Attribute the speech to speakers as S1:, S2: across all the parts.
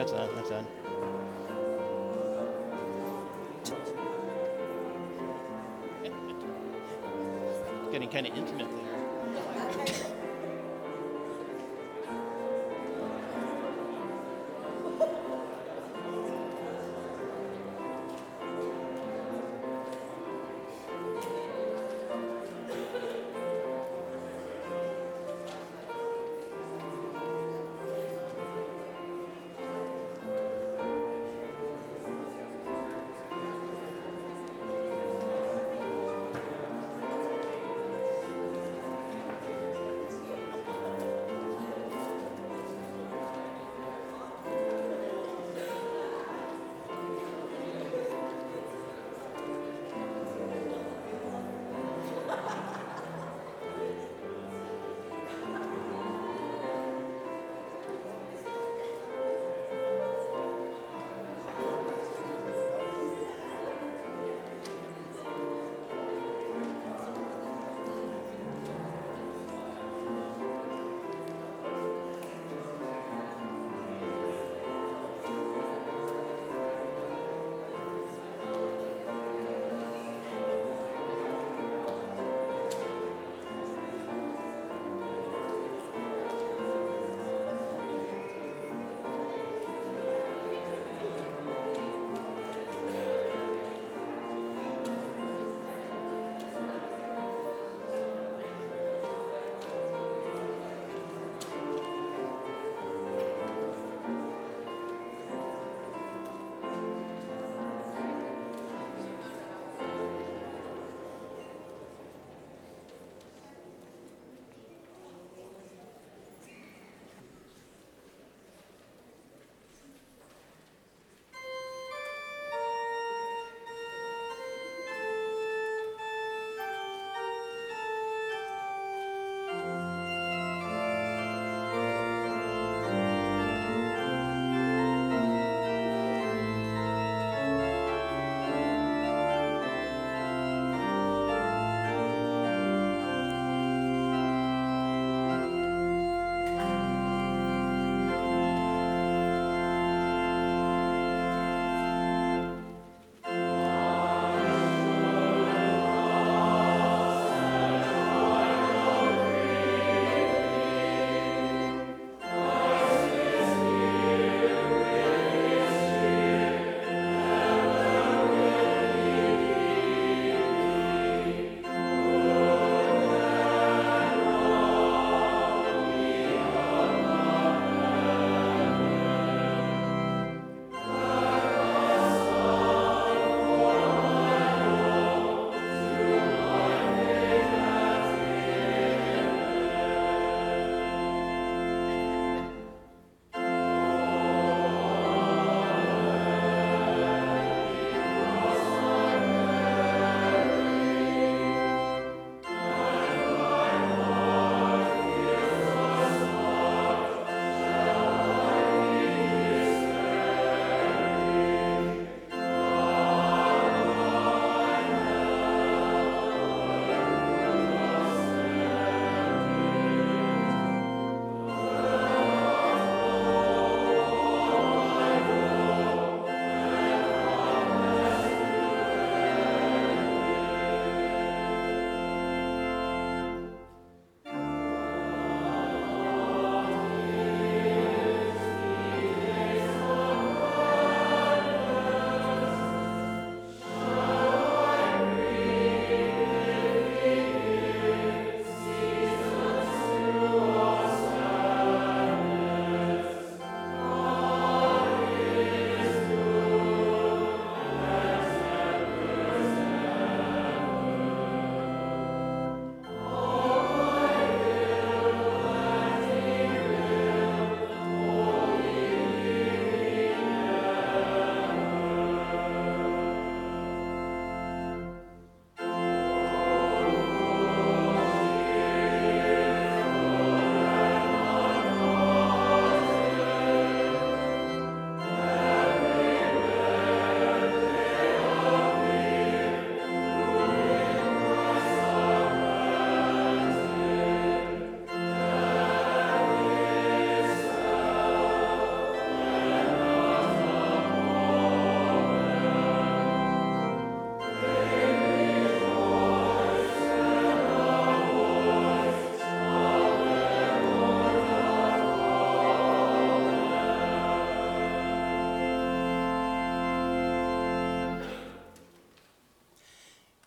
S1: that's on. That's on. It's getting kind of intimate there.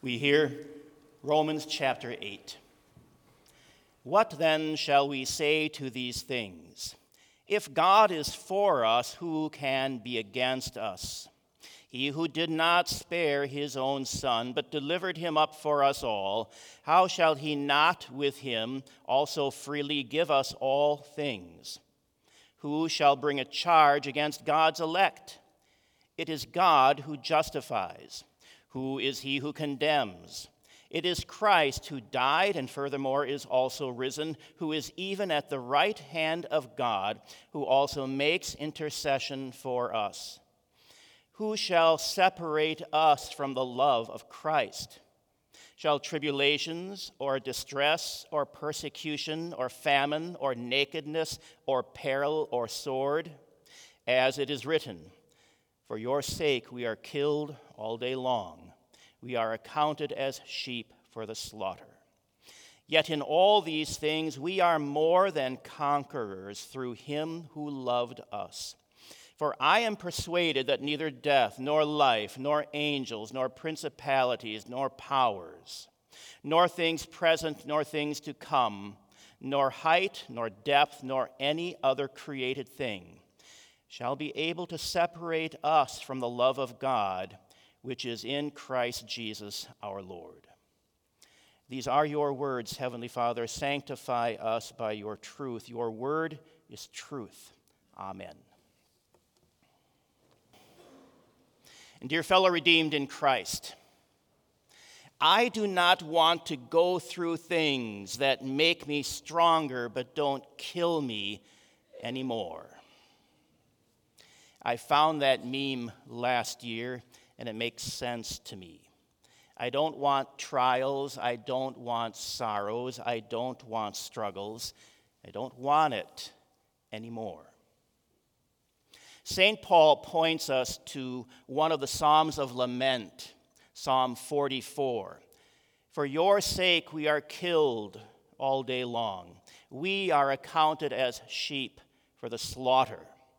S1: We hear Romans chapter 8. What then shall we say to these things? If God is for us, who can be against us? He who did not spare his own Son, but delivered him up for us all, how shall he not with him also freely give us all things? Who shall bring a charge against God's elect? It is God who justifies. Who is he who condemns? It is Christ who died and furthermore is also risen, who is even at the right hand of God, who also makes intercession for us. Who shall separate us from the love of Christ? Shall tribulations or distress or persecution or famine or nakedness or peril or sword? As it is written, for your sake we are killed all day long. We are accounted as sheep for the slaughter. Yet in all these things we are more than conquerors through him who loved us. For I am persuaded that neither death, nor life, nor angels, nor principalities, nor powers, nor things present, nor things to come, nor height, nor depth, nor any other created thing shall be able to separate us from the love of God, which is in Christ Jesus our Lord. These are your words, Heavenly Father. Sanctify us by your truth. Your word is truth. Amen. And dear fellow redeemed in Christ, I do not want to go through things that make me stronger but don't kill me anymore. I found that meme last year, and it makes sense to me. I don't want trials. I don't want sorrows. I don't want struggles. I don't want it anymore. St. Paul points us to one of the Psalms of Lament, Psalm 44. For your sake we are killed all day long. We are accounted as sheep for the slaughter.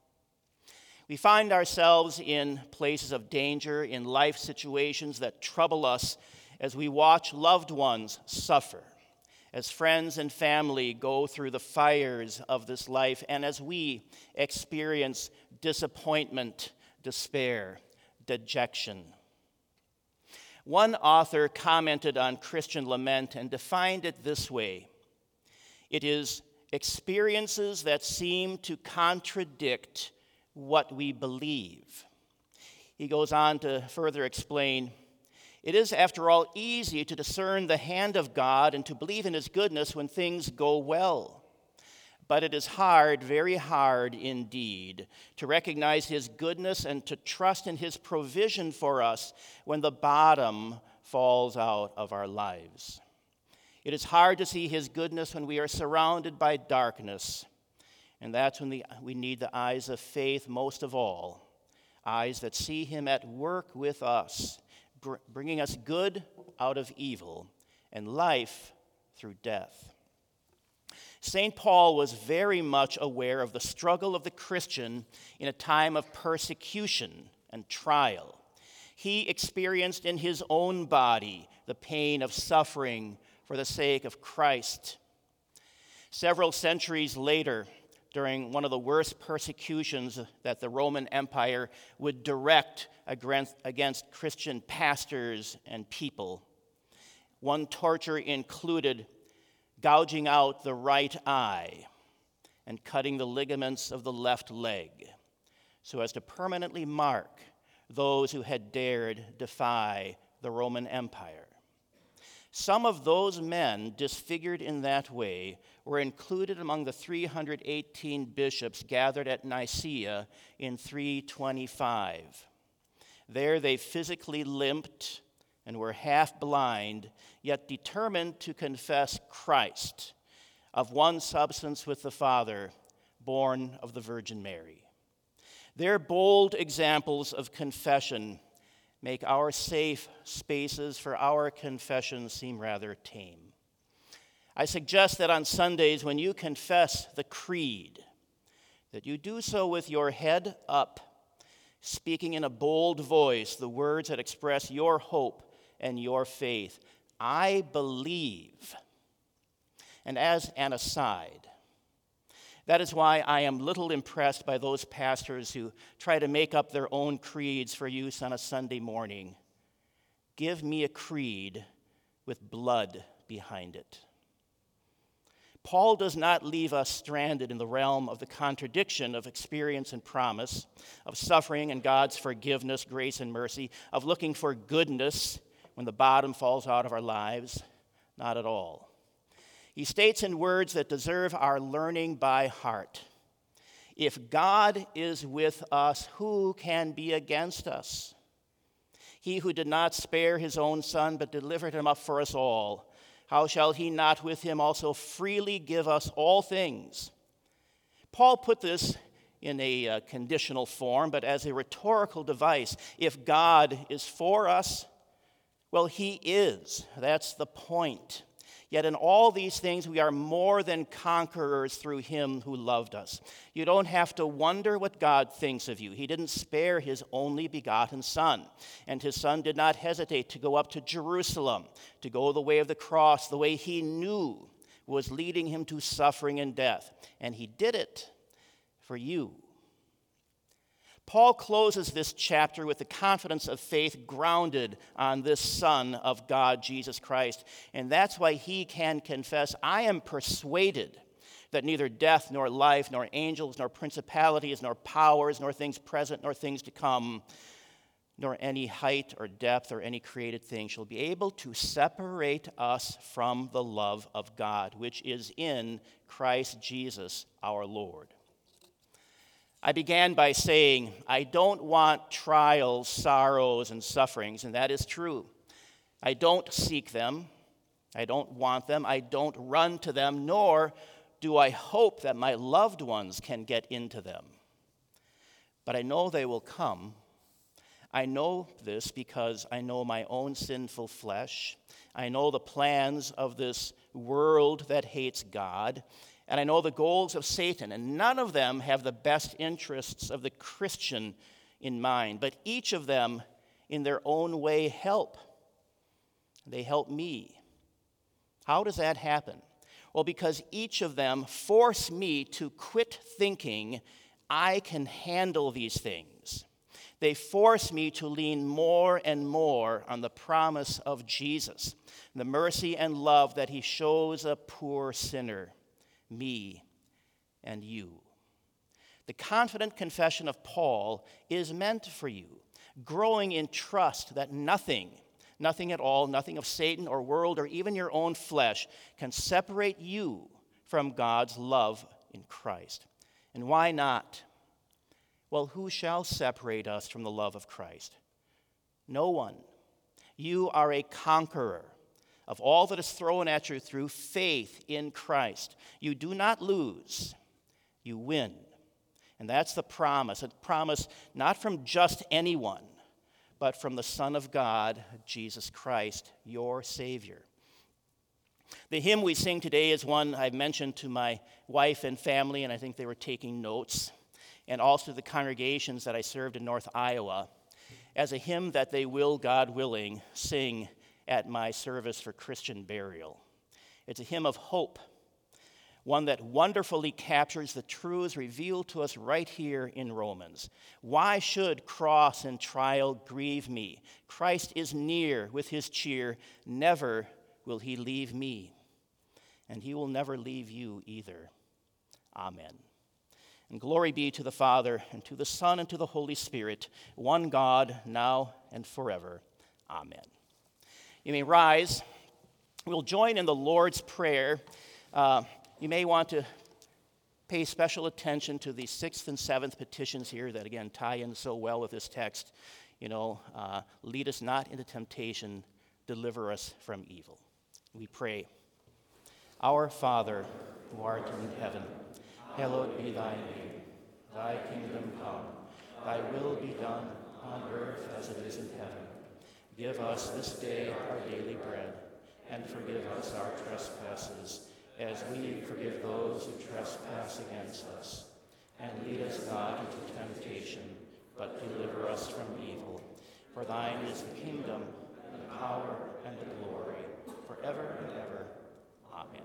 S1: We find ourselves in places of danger, in life situations that trouble us as we watch loved ones suffer, as friends and family go through the fires of this life, and as we experience disappointment, despair, dejection. One author commented on Christian lament and defined it this way: it is experiences that seem to contradict what we believe. He goes on to further explain, it is, after all, easy to discern the hand of God and to believe in his goodness when things go well. But it is hard, very hard indeed, to recognize his goodness and to trust in his provision for us when the bottom falls out of our lives. It is hard to see his goodness when we are surrounded by darkness. And that's when we need the eyes of faith most of all, eyes that see him at work with us, bringing us good out of evil and life through death. St. Paul was very much aware of the struggle of the Christian in a time of persecution and trial. He experienced in his own body the pain of suffering for the sake of Christ. Several centuries later, during one of the worst persecutions that the Roman Empire would direct against Christian pastors and people. One torture included gouging out the right eye and cutting the ligaments of the left leg so as to permanently mark those who had dared defy the Roman Empire. Some of those men, disfigured in that way, were included among the 318 bishops gathered at Nicaea in 325. There they physically limped and were half blind, yet determined to confess Christ, of one substance with the Father, born of the Virgin Mary. Their bold examples of confession make our safe spaces for our confession seem rather tame. I suggest that on Sundays, when you confess the creed, that you do so with your head up, speaking in a bold voice the words that express your hope and your faith. I believe. And as an aside, that is why I am little impressed by those pastors who try to make up their own creeds for use on a Sunday morning. Give me a creed with blood behind it. Paul does not leave us stranded in the realm of the contradiction of experience and promise, of suffering and God's forgiveness, grace and mercy, of looking for goodness when the bottom falls out of our lives. Not at all. He states in words that deserve our learning by heart. If God is with us, who can be against us? He who did not spare his own son, but delivered him up for us all, how shall he not with him also freely give us all things? Paul put this in a conditional form, but as a rhetorical device. If God is for us, well, he is. That's the point. Yet in all these things, we are more than conquerors through him who loved us. You don't have to wonder what God thinks of you. He didn't spare his only begotten Son, and his Son did not hesitate to go up to Jerusalem, to go the way of the cross, the way he knew was leading him to suffering and death. And he did it for you. Paul closes this chapter with the confidence of faith grounded on this Son of God, Jesus Christ. And that's why he can confess, I am persuaded that neither death, nor life, nor angels, nor principalities, nor powers, nor things present, nor things to come, nor any height or depth or any created thing shall be able to separate us from the love of God, which is in Christ Jesus our Lord. I began by saying, I don't want trials, sorrows, and sufferings, and that is true. I don't seek them. I don't want them. I don't run to them, nor do I hope that my loved ones can get into them. But I know they will come. I know this because I know my own sinful flesh. I know the plans of this world that hates God. And I know the goals of Satan, and none of them have the best interests of the Christian in mind, but each of them, in their own way, help. They help me. How does that happen? Well, because each of them force me to quit thinking I can handle these things. They force me to lean more and more on the promise of Jesus, the mercy and love that he shows a poor sinner, me and you. The confident confession of Paul is meant for you, growing in trust that nothing at all, nothing of Satan or world or even your own flesh can separate you from God's love in Christ. And why not? Well, who shall separate us from the love of Christ? No one. You are a conqueror of all that is thrown at you through faith in Christ. You do not lose, you win. And that's the promise, a promise not from just anyone, but from the Son of God, Jesus Christ, your Savior. The hymn we sing today is one I've mentioned to my wife and family, and I think they were taking notes, and also the congregations that I served in North Iowa, as a hymn that they will, God willing, sing at my service for Christian burial. It's a hymn of hope, one that wonderfully captures the truths revealed to us right here in Romans. Why should cross and trial grieve me? Christ is near with his cheer. Never will he leave me, and he will never leave you either. Amen. And glory be to the Father, and to the Son, and to the Holy Spirit, one God, now and forever. Amen. You may rise. We'll join in the Lord's Prayer. You may want to pay special attention to the 6th and 7th petitions here that, again, tie in so well with this text. Lead us not into temptation, deliver us from evil. We pray. Our Father, who art in heaven, hallowed be thy name. Thy kingdom come, thy will be done on earth as it is in heaven. Give us this day our daily bread, and forgive us our trespasses, as we forgive those who trespass against us. And lead us not into temptation, but deliver us from evil. For thine is the kingdom, and the power and the glory, forever and ever. Amen.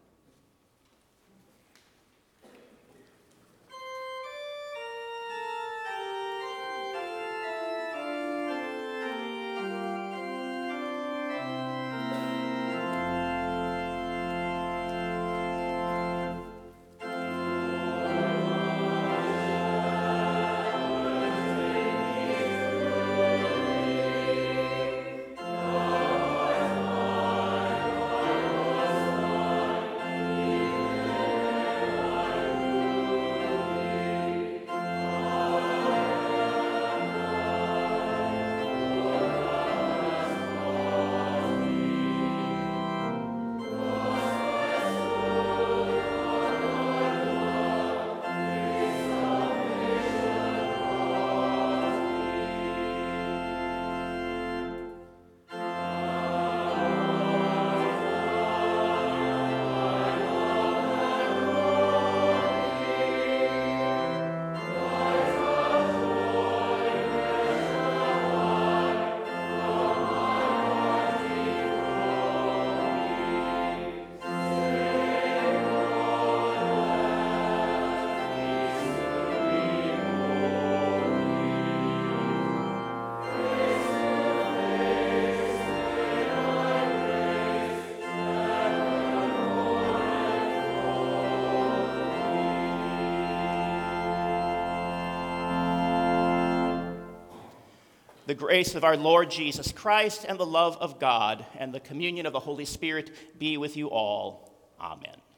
S1: The grace of our Lord Jesus Christ and the love of God and the communion of the Holy Spirit be with you all. Amen.